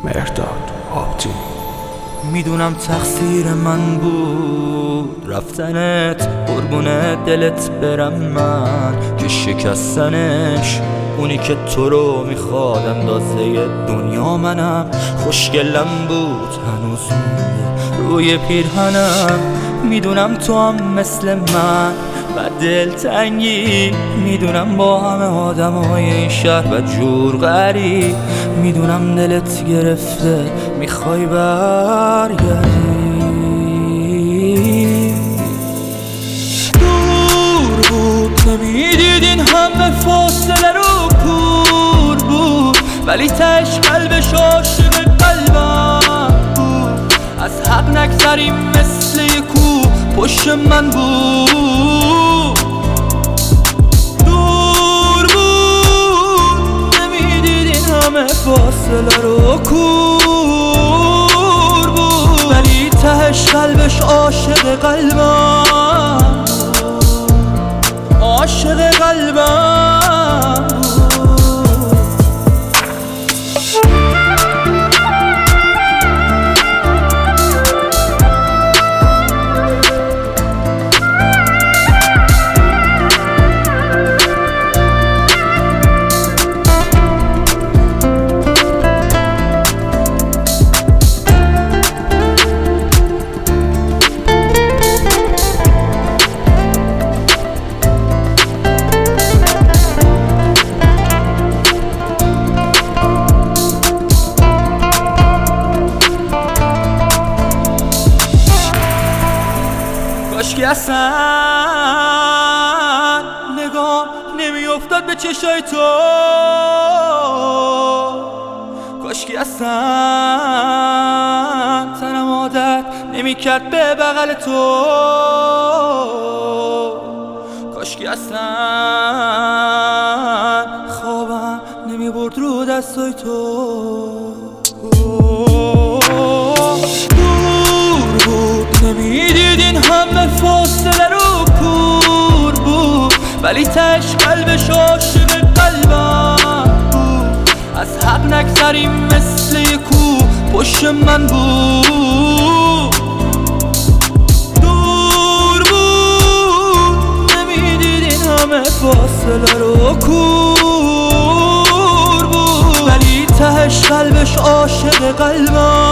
مهرداد آبتی. میدونم تقصیر من بود رفتنت، قربون دلت برم من که شکستنش. اونی که تو رو میخواد اندازه دنیا منم، خوشگلم بود هنوز روی پیرهنم. میدونم تو هم مثل من و دلتنگی، میدونم با همه آدمای این شهر و جور غریب. میدونم دلت گرفته میخوای برگردی. دور بود نمیدیدین همه فاصله رو کور بود، ولی تش قلبش عاشق قلبم بود. از حق نگذریم مثل یه کو پشت من بود. دور بود نمیدیدین همه فاصله رو کور بود، ولی تهش قلبش عاشق قلبم، عاشق قلبم بود. کاشکی اصلا نگاه نمیافتاد به چشای تو، کاشکی اصلا تنم عادت نمیکرد به بغل تو، کاشکی اصلا خوابم نمیبرد رو دستای تو. نمیدیدین همه فاصله رو کور بود، ولی تش قلبش عاشق قلبم بود. از حق نگذریم مثل یه کو پشت من بود. دور بود نمیدیدین همه فاصله رو کور بود، ولی تهش قلبش عاشق قلبم.